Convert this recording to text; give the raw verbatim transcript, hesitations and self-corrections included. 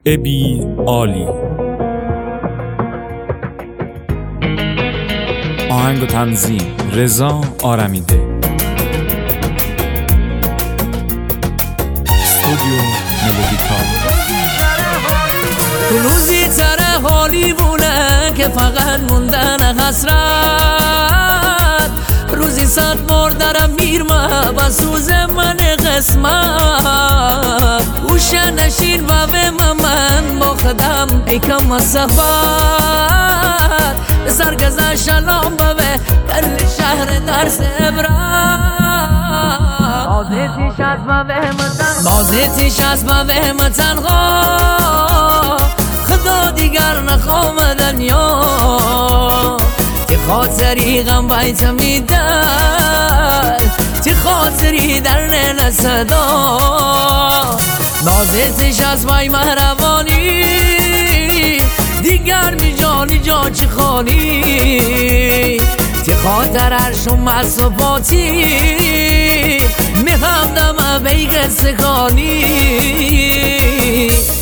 ابی عالی. آهنگ و تنظیم رضا آرمیده. استودیو ملودیکال. روزی سر حالی بونه که فقط موندن حسرت، روزی صد بار درم میرمه و سوز من قسمت، گوشه نشین و به من با خودم ایکم صحبت، سرگزه شلام بوه کل شهر درس عبرت، بازیتیش از بوه متن بازیتیش از بوه متن خدا دیگر نخوام دنیا، تی خاطری غم بیت میدن، تی خاطری در نیل صدا، نازتش از وی مهربانی دیگر می جانی جا چی خانی، تی خاطر عرشم از صفاتی می همدم بیگ سکانی.